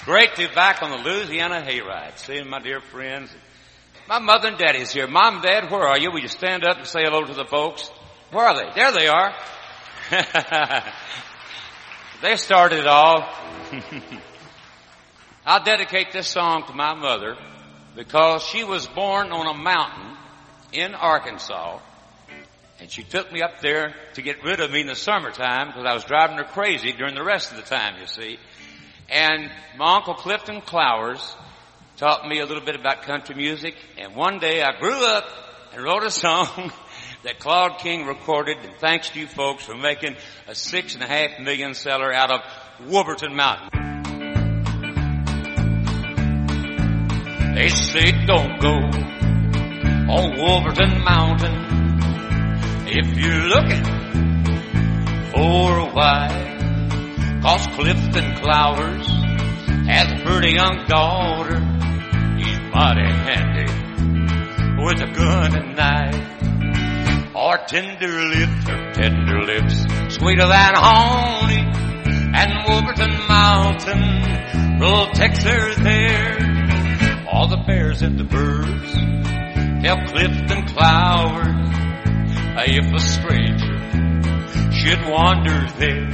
Great to be back on the Louisiana Hayride, seeing my dear friends. My mother and daddy's here. Mom and Dad, where are you? Will you stand up and say hello to the folks? Where are they? There they are. They started it all. I'll dedicate this song to my mother because she was born on a mountain in Arkansas, and she took me up there to get rid of me in the summertime because I was driving her crazy during the rest of the time, you see. And my Uncle Clifton Clowers taught me a little bit about country music, and one day I grew up and wrote a song that Claude King recorded, and thanks to you folks for making a $6.5 million seller out of Wolverton Mountain. They say don't go on Wolverton Mountain if you're looking for a wife, 'cause Clifton Clowers has a pretty young daughter. He's mighty handy with a gun and knife. Or tender lips, sweeter than honey, and Wolverton Mountain protects her there. All the bears and the birds tell Clifton Clowers if a stranger should wander there.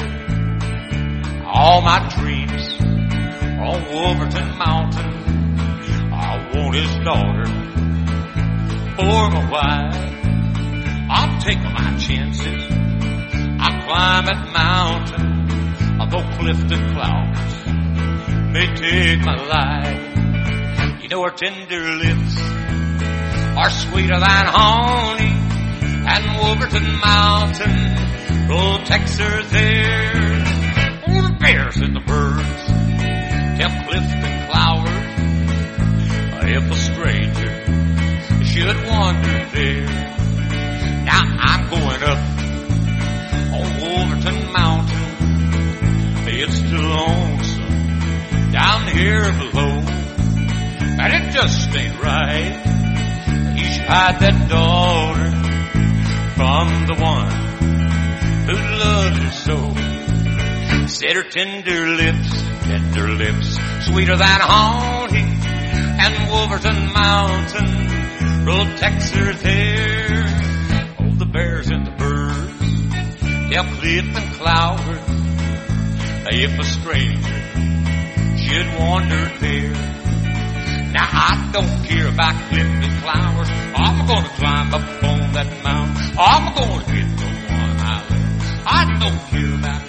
All my dreams are on Wolverton Mountain. I want his daughter for my wife. I'll take my chances. I'll climb that mountain, although Clifton Clowers may take my life. You know her tender lips are sweeter than honey, and Wolverton Mountain protects her there. All the bears and the birds tell Clifton Clowers if a stranger should wander there. Now I'm going up on Wolverton Mountain. It's too lonesome down here below, and it just ain't right. He should hide that daughter from the one who loves her so. Said her tender lips, sweeter than honey, and Wolverton Mountain protects her there. Oh, the bears and the birds tell Clifton Clowers if a stranger should wander there. Now I don't care about Clifton Clowers. I'm gonna climb up on that mountain. I'm gonna get the one I love. I don't care about